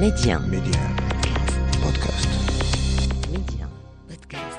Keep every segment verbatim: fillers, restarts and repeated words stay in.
Média. Média. Podcast. Média. Podcast.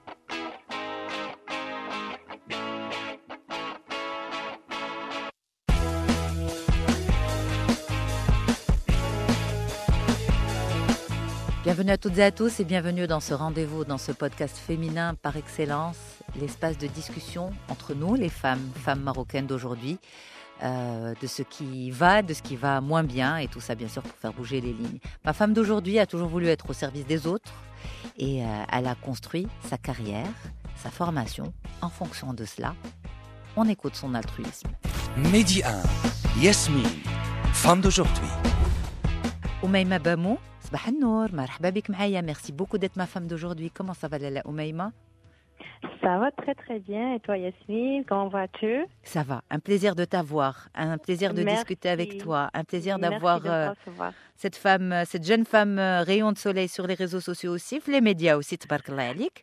Bienvenue à toutes et à tous et bienvenue dans ce rendez-vous, dans ce podcast féminin par excellence, l'espace de discussion entre nous, les femmes, femmes marocaines d'aujourd'hui, euh, de ce qui va, de ce qui va moins bien et tout ça bien sûr pour faire bouger les lignes. Ma femme d'aujourd'hui a toujours voulu être au service des autres et euh, elle a construit sa carrière, sa formation en fonction de cela. On écoute son altruisme. Midi un, Yasmine, femme d'aujourd'hui. Oumaima Bamou, صباح النور, مرحبا بك معايا. Merci beaucoup d'être ma femme d'aujourd'hui. Comment ça va Lala Oumaima? Ça va très très bien. Et toi Yasmine, comment vas-tu? Ça va. Un plaisir de t'avoir, un plaisir de Merci. discuter avec toi, un plaisir Merci d'avoir de me euh, recevoir. cette femme, euh, cette jeune femme euh, rayon de soleil sur les réseaux sociaux aussi, les médias aussi, tabarakallah alik.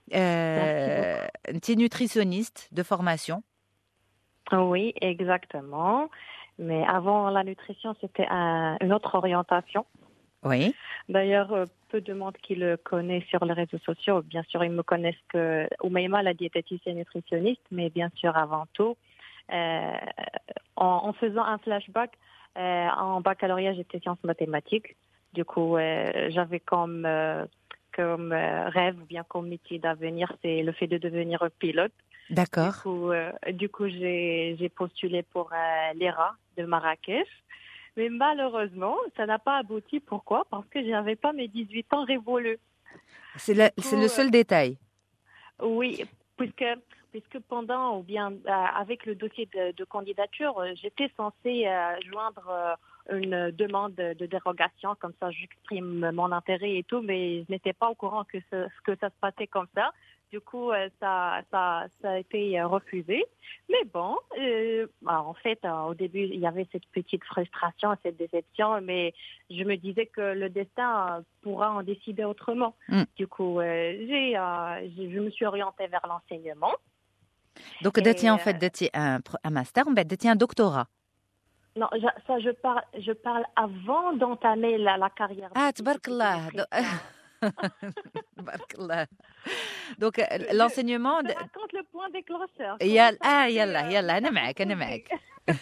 Euh, tu es nutritionniste de formation. Oui, exactement. Mais avant la nutrition, c'était un- une autre orientation. Oui. D'ailleurs, euh, peu de monde qui le connaît sur les réseaux sociaux. Bien sûr, ils me connaissent que Oumaima, la diététicienne nutritionniste, mais bien sûr, avant tout, euh, en, en faisant un flashback, euh, en baccalauréat, j'étais sciences mathématiques. Du coup, euh, j'avais comme, euh, comme euh, rêve ou bien comme métier d'avenir, c'est le fait de devenir pilote. D'accord. Du coup, euh, du coup j'ai, j'ai postulé pour euh, l'E R A de Marrakech. Mais malheureusement, ça n'a pas abouti. Pourquoi? Parce que je n'avais pas mes dix-huit ans révolus. C'est, la- Du c'est coup, le seul détail. Oui, puisque, puisque pendant, ou bien euh, avec le dossier de, de candidature, euh, j'étais censée euh, joindre euh, une demande de, de dérogation, comme ça j'exprime mon intérêt et tout, mais je n'étais pas au courant que, ce, que ça se passait comme ça. Du coup, euh, ça, ça, ça a été euh, refusé. Mais bon, euh, bah, en fait, euh, au début, il y avait cette petite frustration, cette déception, mais je me disais que le destin euh, pourra en décider autrement. Mm. Du coup, euh, j'ai, euh, j'ai- je me suis orientée vers l'enseignement. Donc, Et, détient en euh, fait détient un, pro- un master, mais détient un doctorat. Non, je- ça, je parle, je parle avant d'entamer la, la carrière. Ah, de tabarakallah. diététicienne. Tabarakallah. Donc, euh, Je- l'enseignement... Je de- te raconte le point déclencheur. يلا Comment ça اه s'est, يلا euh, يلا انا ça s'est معك انا posé. معك.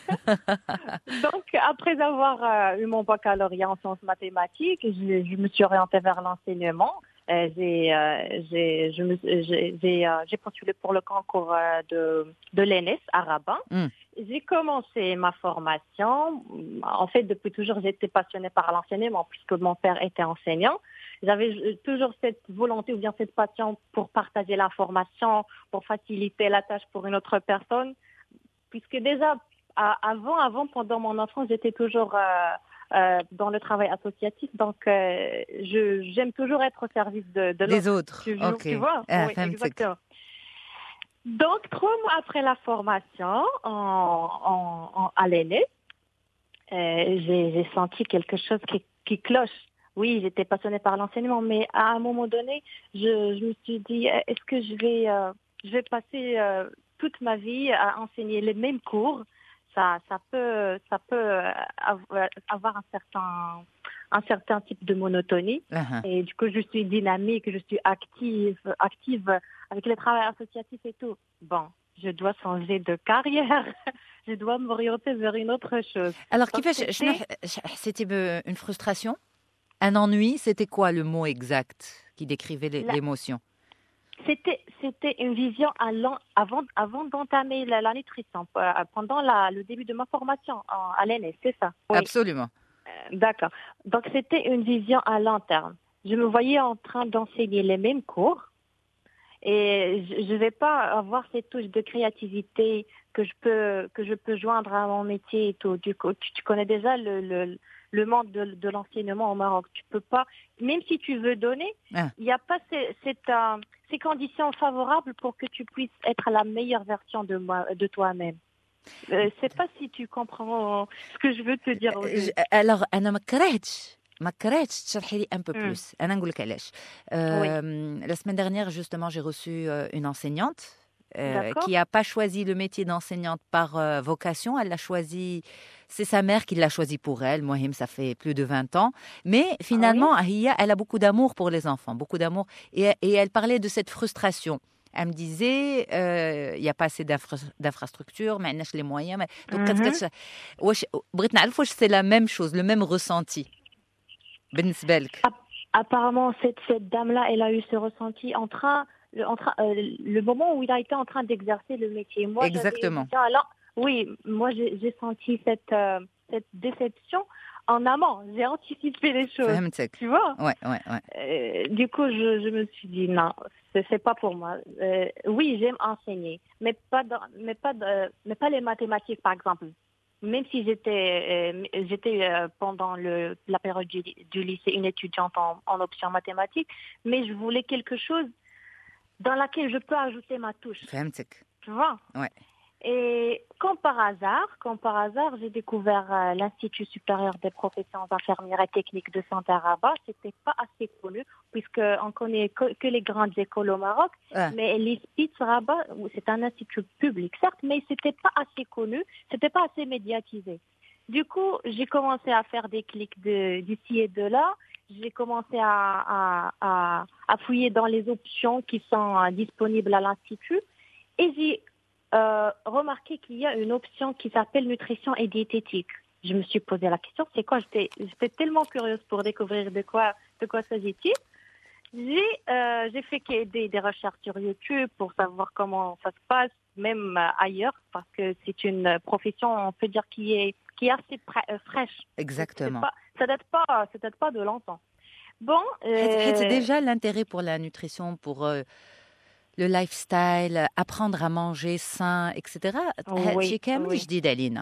Donc, après avoir euh, eu mon baccalauréat en sciences mathématiques, je, je me suis orientée vers l'enseignement. Euh, j'ai, euh, j'ai, je me- j'ai, j'ai, euh, j'ai postulé pour le concours euh, de, de l'E N E S à Rabat. Mm. J'ai commencé ma formation. En fait, depuis toujours, j'étais passionnée par l'enseignement puisque mon père était enseignant. J'avais euh, toujours cette volonté ou bien cette passion pour partager l'information, pour faciliter la tâche pour une autre personne. Puisque déjà, à- avant, avant, pendant mon enfance, j'étais toujours euh, euh, dans le travail associatif. Donc, euh, je, j'aime toujours être au service de, de l'autre. Les autres. Tu, Ok. tu vois? Ah, Oui, فهمتك. exactement. Donc, trois mois après la formation en, en, en- à l'E N E S, euh, j'ai, j'ai senti quelque chose qui, qui cloche. Oui, j'étais passionnée par l'enseignement, mais à un moment donné, je, je me suis dit, est-ce que je vais, euh, je vais passer euh, toute ma vie à enseigner les mêmes cours? Ça, ça peut, ça peut euh, avoir avoir un certain, un certain type de monotonie. Uh-huh. Et du coup, je suis dynamique, je suis active, active avec le travail associatif et tout. Bon, je dois changer de carrière. Je dois m'orienter vers une autre chose. Alors, Donc, كيفاش c'était- شنو ح- حسيتي بune frustration, un ennui, c'était quoi le mot exact qui décrivait l'é- La- l'émotion? C'était, c'était une vision à long- avant, avant d'entamer la, la nutrition, euh, pendant la, le début de ma formation en- à l'E N E S, c'est ça? Oui. Absolument. Euh, D'accord. Donc, c'était une vision à long terme. Je me voyais en train d'enseigner les mêmes cours et je ne vais pas avoir cette touche de créativité que je peux, que je peux joindre à mon métier et tout. Du coup, tu, tu connais déjà le, le, le monde de, de l'enseignement au Maroc. Tu peux pas, même si tu veux donner, Ah. il n'y a pas ces, cette, euh, ces conditions favorables pour que tu puisses être la meilleure version de, moi, de toi-même. Je ne sais pas si tu comprends ce que je veux te dire. ج- alors انا ما كرهتش ما كرهتش تشرحي لي un peu Mm. plus. انا نقول لك علاش. Euh, La semaine dernière justement j'ai reçu euh, une enseignante euh, qui n'a pas choisi le métier d'enseignante par euh, vocation. Elle l'a choisi, c'est sa mère qui l'a choisi pour elle. Mohim, ça fait plus de vingt ans. Mais finalement, Ah oui? Ahia, elle a beaucoup d'amour pour les enfants, beaucoup d'amour. Et, et elle parlait de cette frustration. Elle me disait, il euh, n'y a pas assez d'infra- d'infrastructures, mais on n'a pas les moyens. Mais... Donc, Mhm. واش بغيت نعرف واش c'est la même chose, le même ressenti بالنسبة لك. App- Apparemment, cette, cette dame-là, elle a eu ce ressenti en train, le, en train, euh, le moment où il a été en train d'exercer le métier. Moi, j'avais eu Exactement. ça. Alors, oui, moi, j'ai, j'ai senti cette, euh, cette déception en amont. J'ai anticipé les choses, فهمتك. tu vois. Ouais, ouais, ouais. Euh, du coup, je, je me suis dit non, c'est, c'est pas pour moi. Euh, oui, j'aime enseigner, mais pas, dans, mais pas, de, mais pas les mathématiques, par exemple. Même si j'étais, euh, j'étais euh, pendant le, la période du, du lycée une étudiante en, en option mathématiques, mais je voulais quelque chose dans laquelle je peux ajouter ma touche, فهمتك. tu vois. Ouais. Et comme par hasard, comme par hasard, j'ai découvert euh, l'Institut supérieur des professions infirmières et techniques de santé à Rabat. C'était pas assez connu puisque on connaît que, que les grandes écoles au Maroc, Ah. mais l'I S P I T Rabat, c'est un institut public certes, mais c'était pas assez connu, c'était pas assez médiatisé. Du coup, j'ai commencé à faire des clics de, d'ici et de là. J'ai commencé à, à, à, à fouiller dans les options qui sont euh, disponibles à l'institut et j'ai Euh, remarqué qu'il y a une option qui s'appelle nutrition et diététique. Je me suis posé la question, c'est quoi? J'étais, j'étais tellement curieuse pour découvrir de quoi, de quoi s'agit-il. J'ai, euh, j'ai fait des, des recherches sur YouTube pour savoir comment ça se passe, même euh, ailleurs, parce que c'est une profession, on peut dire, qui est, qui est assez pra- euh, fraîche. Exactement. Pas, ça date pas, ça date pas de longtemps. Bon. C'est Euh, déjà l'intérêt pour la nutrition, pour euh, le lifestyle, apprendre à manger sain, et cetera. oui, هادشي كامل oui. جديد علينا.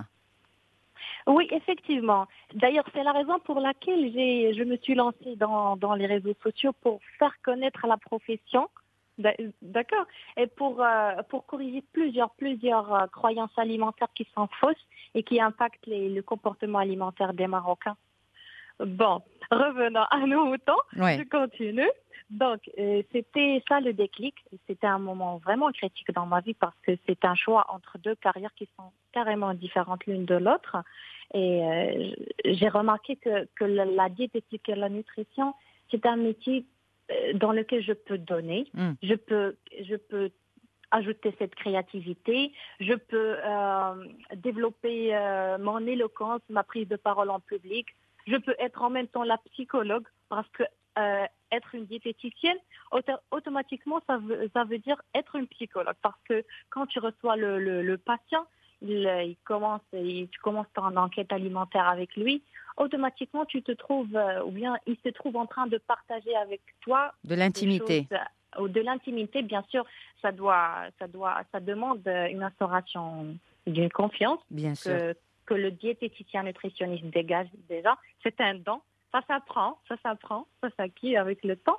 Oui, effectivement. D'ailleurs, c'est la raison pour laquelle j'ai, je me suis lancée dans, dans les réseaux sociaux pour faire connaître la profession, d'accord, et pour, euh, pour corriger plusieurs, plusieurs euh, croyances alimentaires qui sont fausses et qui impactent les, le comportement alimentaire des Marocains. Bon, revenons à nos moutons, Ouais. je continue. Donc, euh, c'était ça le déclic. C'était un moment vraiment critique dans ma vie parce que c'est un choix entre deux carrières qui sont carrément différentes l'une de l'autre. Et euh, j'ai remarqué que, que la, la diététique et la nutrition, c'est un métier euh, dans lequel je peux donner, Mm. je peux, je peux ajouter cette créativité, je peux euh, développer euh, mon éloquence, ma prise de parole en public. Je peux être en même temps la psychologue parce que euh, être une diététicienne, auto- automatiquement, ça veut, ça veut dire être une psychologue. Parce que quand tu reçois le, le, le patient, il, il commence, il, tu commences ton enquête alimentaire avec lui, automatiquement, tu te trouves, euh, ou bien il se trouve en train de partager avec toi De l'intimité. des choses, ou de l'intimité, bien sûr, ça doit, ça doit, ça demande une instauration d'une confiance Bien sûr. que, que le diététicien nutritionniste dégage déjà. C'est un don. Ça s'apprend, ça s'apprend, ça s'acquiert avec le temps.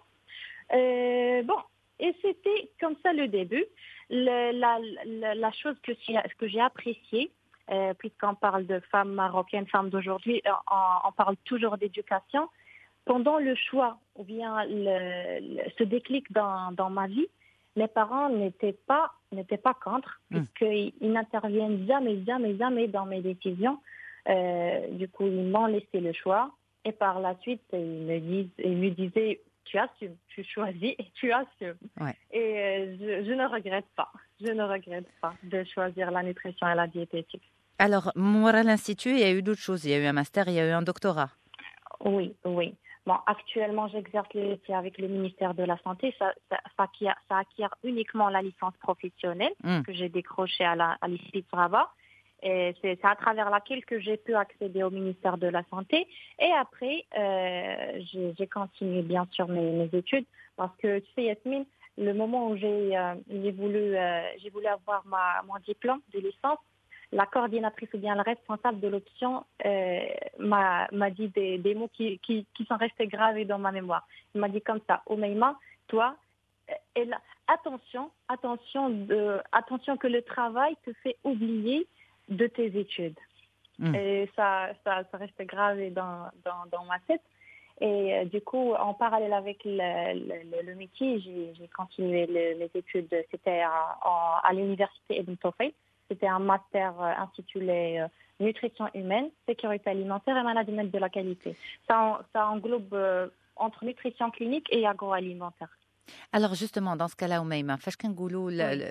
Euh, bon, et c'était comme ça le début. Le, la, la, la chose que, que j'ai appréciée, euh, puisqu'on parle de femmes marocaines, femmes d'aujourd'hui, on, on parle toujours d'éducation. Pendant le choix, ou bien le, le, ce déclic dans, dans ma vie, mes parents n'étaient pas, n'étaient pas contre, Mm. puisqu'ils ils n'interviennent jamais, jamais, jamais dans mes décisions. Euh, du coup, ils m'ont laissé le choix. Et par la suite, ils me, disent, ils me disaient, tu assumes, tu choisis et tu assumes. Ouais. Et euh, je, je ne regrette pas, je ne regrette pas de choisir la nutrition et la diététique. Alors, moi, à l'Institut, il y a eu d'autres choses. Il y a eu un master, il y a eu un doctorat. Oui, oui. Bon, actuellement, j'exerce le métier avec le ministère de la Santé. Ça, ça, ça, acquiert, ça acquiert uniquement la licence professionnelle Mm. que j'ai décrochée à la, à l'I S P I T Rabat. Et c'est, c'est à travers laquelle que j'ai pu accéder au ministère de la Santé. Et après, euh, j'ai, j'ai continué bien sûr mes, mes études parce que, tu sais, Yasmine, le moment où j'ai, euh, j'ai, voulu, euh, j'ai voulu avoir ma, mon diplôme de licence, la coordinatrice ou bien la responsable de l'option euh, m'a, m'a dit des, des mots qui, qui, qui sont restés gravés dans ma mémoire. Elle m'a dit comme ça, Oumaima, toi, et là, attention, attention, de, attention que le travail te fait oublier de tes études. Mm. Et ça, ça, ça reste gravé dans, dans, dans ma tête. Et euh, du coup, en parallèle avec le, le, le métier, j'ai, j'ai continué le, mes études. C'était à, à, à l'université Ibn Tawfik. C'était un master euh, intitulé euh, Nutrition humaine, sécurité alimentaire et management de la qualité. Ça, ça englobe euh, entre nutrition clinique et agroalimentaire. Alors justement, dans ce cas-là, Oumaima, فاش كنقولوا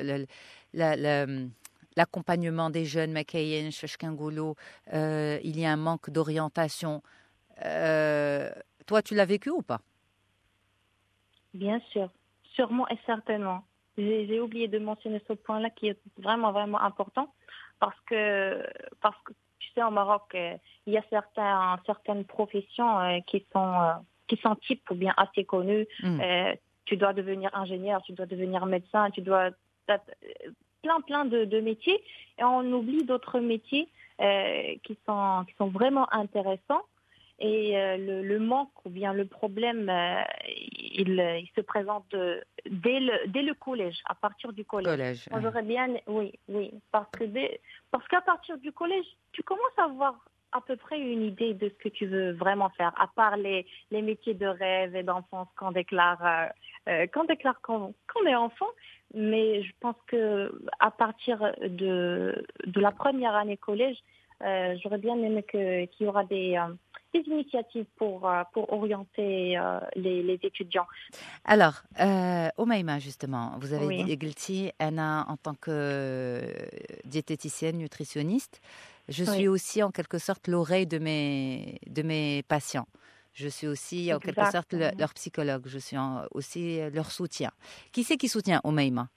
l'accompagnement des jeunes, ما كاينش فاش كنقولوا euh, il y a un manque d'orientation. Euh, toi, tu l'as vécu ou pas? Bien sûr, sûrement et certainement. J'ai, j'ai oublié de mentionner ce point-là qui est vraiment, vraiment important parce que, parce que tu sais, au Maroc, euh, il y a certains, certaines professions euh, qui sont, euh, qui sont types ou bien assez connues. Mm. Euh, tu dois devenir ingénieur, tu dois devenir médecin, tu dois... plein, plein de, de métiers. Et on oublie d'autres métiers euh, qui sont, qui sont vraiment intéressants. Et euh, le, le manque ou bien le problème, euh, il, il se présente euh, dès, le, dès le collège, à partir du collège. collège Moi, j'aurais bien, oui, oui, parce que dès, parce qu'à partir du collège, tu commences à avoir à peu près une idée de ce que tu veux vraiment faire, à part les, les métiers de rêve et d'enfance qu'on déclare, euh, qu'on déclare quand, quand on est enfant. Mais je pense que à partir de, de la première année collège, euh, j'aurais bien aimé que, qu'il y aura des euh, des initiatives pour, pour orienter euh, les, les étudiants. Alors, euh, Oumaima, justement, vous avez oui. dit, Gilti, Anna, en tant que diététicienne, nutritionniste, je suis oui. aussi en quelque sorte l'oreille de mes, de mes patients. Je suis aussi en quelque sorte le, leur psychologue. Je suis en, aussi leur soutien. Qui c'est qui soutient Oumaima?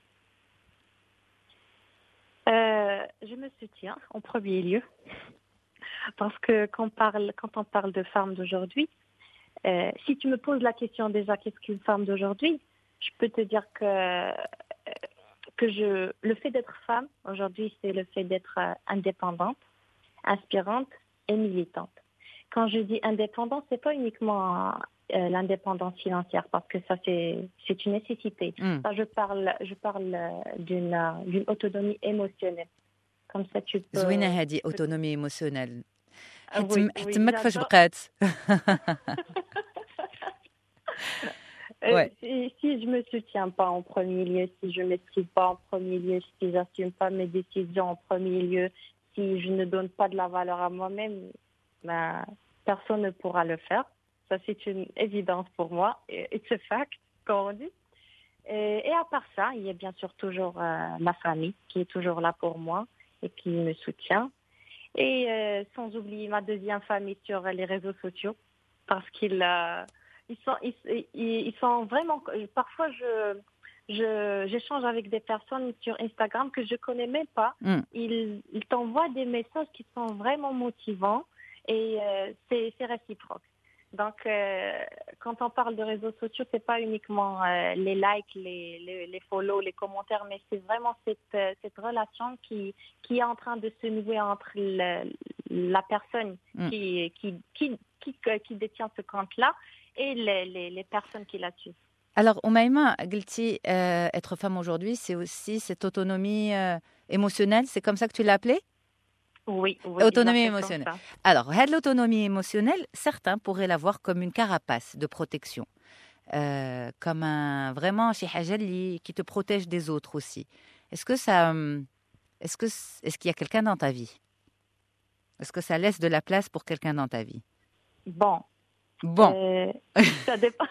euh, Je me soutiens en premier lieu. Parce que quand on parle, quand on parle de femmes d'aujourd'hui, euh, si tu me poses la question déjà, qu'est-ce qu'une femme d'aujourd'hui, je peux te dire que, que je, le fait d'être femme aujourd'hui, c'est le fait d'être indépendante, inspirante et militante. Quand je dis indépendante, c'est pas uniquement euh, l'indépendance financière, parce que ça c'est, c'est une nécessité. Mm. Ça, je parle, je parle d'une, d'une autonomie émotionnelle. Comme ça, tu peux. زوينة هذه autonomie émotionnelle. Ah, oui, oui, تمك فاش بقات. Ouais. Si, si je me soutiens pas en premier lieu, si je m'estime pas en premier lieu, si j'assume pas mes décisions en premier lieu, si je ne donne pas de la valeur à moi-même, ben, personne ne pourra le faire. Ça, c'est une évidence pour moi. It's a fact, comme on dit. Et, et à part ça, il y a bien sûr toujours euh, ma famille qui est toujours là pour moi et qui me soutient. Et euh, sans oublier ma deuxième famille sur les réseaux sociaux, parce qu'ils euh, ils sont, ils, ils, ils sont vraiment... Parfois, je, je, j'échange avec des personnes sur Instagram que je ne connais même pas. Mm. Ils, ils t'envoient des messages qui sont vraiment motivants et euh, c'est, c'est réciproque. Donc, euh, quand on parle de réseaux sociaux, c'est pas uniquement euh, les likes, les, les, les follow, les commentaires, mais c'est vraiment cette, euh, cette relation qui, qui est en train de se nouer entre le, la personne mm. qui, qui, qui, qui, qui détient ce compte-là et les, les, les personnes qui la suivent. Alors, Oumaima, Gilti, euh, être femme aujourd'hui, c'est aussi cette autonomie euh, émotionnelle, c'est comme ça que tu l'as appelée? Oui, oui. Autonomie émotionnelle. Alors, l'autonomie émotionnelle, certains pourraient la voir comme une carapace de protection, euh, comme un vraiment chez Hajali qui te protège des autres aussi. Est-ce que ça, est-ce que, est-ce qu'il y a quelqu'un dans ta vie? Est-ce que ça laisse de la place pour quelqu'un dans ta vie? Bon. Bon. Euh, ça dépend.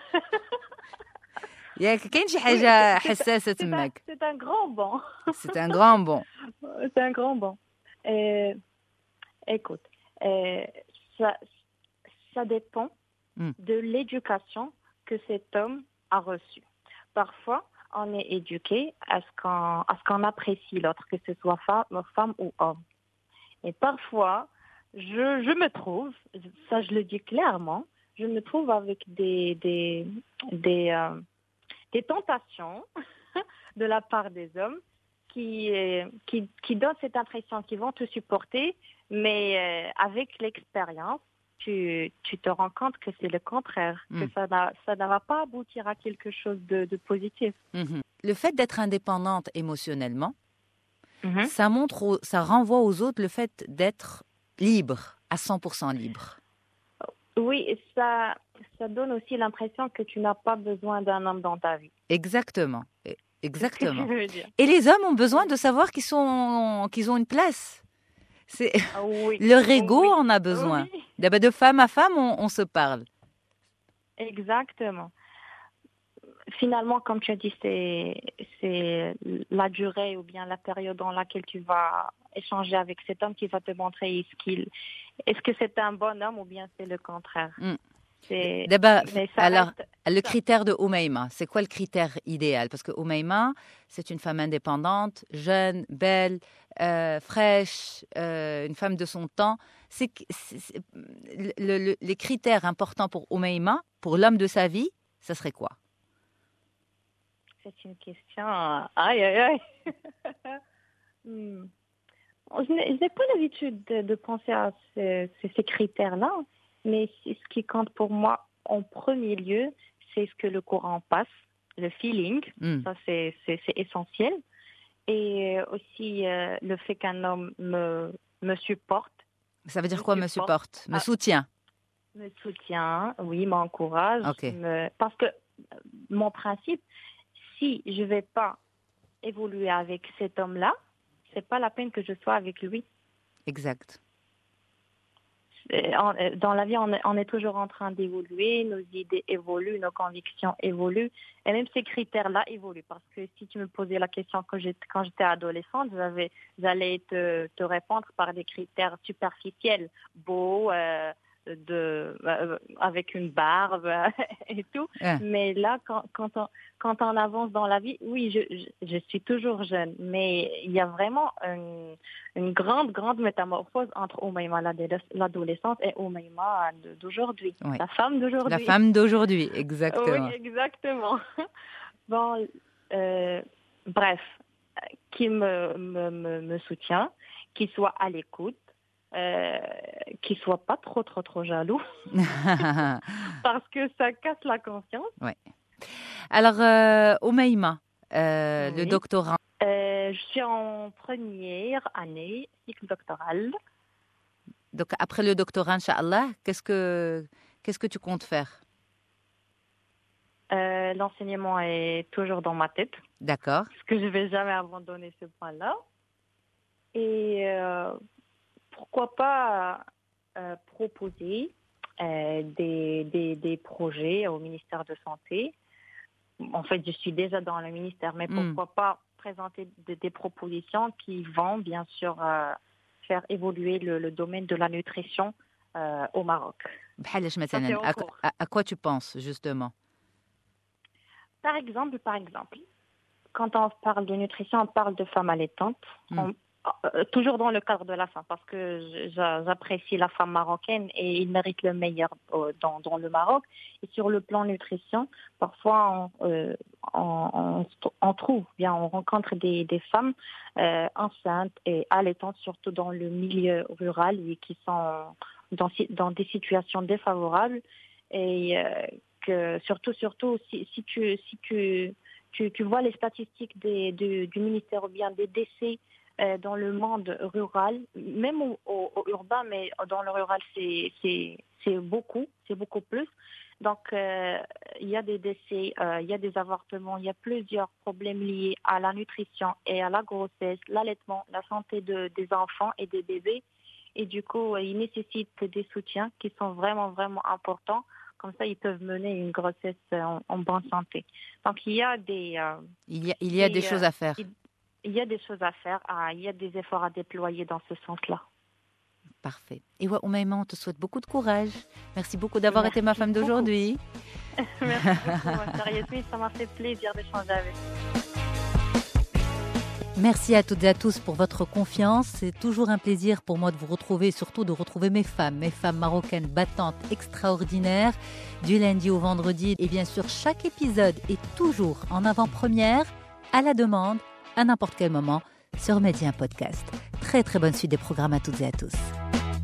ياك كاين شي حاجه حساسه تماك. C'est un grand bon. C'est un grand bon. C'est un grand bon. Euh, écoute, euh, ça, ça dépend mm. de l'éducation que cet homme a reçue. Parfois, on est éduqué à ce qu'on, à ce qu'on apprécie l'autre, que ce soit femme, femme ou homme. Et parfois, je, je me trouve, ça je le dis clairement, je me trouve avec des, des, des, euh, des tentations de la part des hommes qui, euh, qui, qui donnent cette impression qu'ils vont te supporter, mais euh, avec l'expérience, tu, tu te rends compte que c'est le contraire, mmh. que ça, n'a, ça ne va pas aboutir à quelque chose de, de positif. Mmh. Le fait d'être indépendante émotionnellement, mmh. ça montre, au, ça renvoie aux autres le fait d'être libre, à cent pour cent libre. Oui, ça, ça donne aussi l'impression que tu n'as pas besoin d'un homme dans ta vie. Exactement. Exactement. C'est ce que je veux dire. Et les hommes ont besoin de savoir qu'ils, sont, qu'ils ont une place. C'est... Ah oui. Leur ego Oui. en a besoin. Oui. De, de femme à femme, on, on se parle. Exactement. Finalement, comme tu as dit, c'est, c'est la durée ou bien la période dans laquelle tu vas échanger avec cet homme qui va te montrer est-ce qu'il, est-ce que c'est un bon homme ou bien c'est le contraire. Mm. C'est, D'abord, mais ça alors, reste- le critère de Oumaima, c'est quoi le critère idéal? Parce que Oumaima, c'est une femme indépendante, jeune, belle, euh, fraîche, euh, une femme de son temps. C'est, c'est- c'est- le- le- les critères importants pour Oumaima, pour l'homme de sa vie, ça serait quoi? C'est une question. Aïe, aïe, aïe. Hmm. Je n'ai, je n'ai pas l'habitude de, de penser à ces, ces- ces critères-là, mais ce qui compte pour moi en premier lieu, c'est ce que le courant passe, le feeling. Mm. Ça, c'est, c'est, c'est essentiel. Et aussi euh, le fait qu'un homme me, me supporte, Ça veut dire Me quoi, me supporte. supporte? Me Ah. soutient? me soutient, oui, m'encourage. Ok. me- Parce que euh, mon principe, si je ne vais pas évoluer avec cet homme-là, c'est pas la peine que je sois avec lui. Exact. Euh, en- euh, Dans la vie, on est, on est toujours en train d'évoluer, nos idées évoluent, nos convictions évoluent, et même ces critères-là évoluent. Parce que si tu me posais la question quand j'étais, quand j'étais adolescente, j'avais, j'allais te, te répondre par des critères superficiels, beaux, euh, de, euh, avec une barbe et tout. Ouais. Mais là, quand, quand, on, quand on avance dans la vie, oui, je, je, je suis toujours jeune, mais il y a vraiment une, une grande, grande métamorphose entre Oumaima l'adolescente et Oumaima d'aujourd'hui, Oui. la femme d'aujourd'hui. La femme d'aujourd'hui, exactement. Oui, exactement. Bon, euh, bref, qui me, me, me, me soutient, qui soit à l'écoute, euh, qui soit pas trop, trop, trop jaloux, parce que ça casse la confiance. Alors, euh, Oumaima, euh, Oui. le doctorat. Euh, je suis en première année, cycle doctoral. Donc, après le doctorat, Inch'Allah, qu'est-ce que, qu'est-ce que tu comptes faire? Euh, l'enseignement est toujours dans ma tête, D'accord. parce que je vais jamais abandonner ce point-là. Et euh, pourquoi pas euh, proposer euh, des, des, des projets au ministère de Santé. En fait, je suis déjà dans le ministère, mais Mm. pourquoi pas présenter de- des propositions qui vont bien sûr euh, faire évoluer le, le domaine de la nutrition euh, au Maroc. بحال Ça, c'est مثلا en à, cours. à- à quoi tu penses justement? Par exemple, par exemple, quand on parle de nutrition, on parle de femmes allaitantes. Mm. On- euh, toujours dans le cadre de la femme, parce que j'a- j'apprécie la femme marocaine et ils méritent le meilleur euh, dans, dans le Maroc. Et sur le plan nutrition, parfois on, euh, on, on, on trouve, bien, on rencontre des, des femmes euh, enceintes et allaitantes, surtout dans le milieu rural, et qui sont dans, dans des situations défavorables. Et euh, que surtout, surtout, si, si tu, si tu, tu, tu vois les statistiques des, du, du ministère ou bien des décès euh, dans le monde rural, même au, au, au urbain, mais dans le rural, c'est, c'est, c'est beaucoup, c'est beaucoup plus. Donc, euh, il y a des décès, euh, il y a des avortements, il y a plusieurs problèmes liés à la nutrition et à la grossesse, l'allaitement, la santé de, des enfants et des bébés. Et du coup, ils nécessitent des soutiens qui sont vraiment, vraiment importants. Comme ça, ils peuvent mener une grossesse en, en bonne santé. Donc, il y a des... Euh, Il y a, il y a Et, des euh, choses à faire. il- il y a des choses à faire, ah, il y a des efforts à déployer dans ce sens-là. Parfait. Et ouais, Oumaima, on te souhaite beaucoup de courage. Merci beaucoup d'avoir Merci été ma femme beaucoup. d'aujourd'hui. Merci beaucoup, ma chère Yasmine, ça m'a fait plaisir d'échanger avec vous. Merci à toutes et à tous pour votre confiance. C'est toujours un plaisir pour moi de vous retrouver, surtout de retrouver mes femmes, mes femmes marocaines battantes extraordinaires, du lundi au vendredi. Et bien sûr, chaque épisode est toujours en avant-première, à la demande, à n'importe quel moment, sur Média Podcast. Très très bonne suite des programmes à toutes et à tous.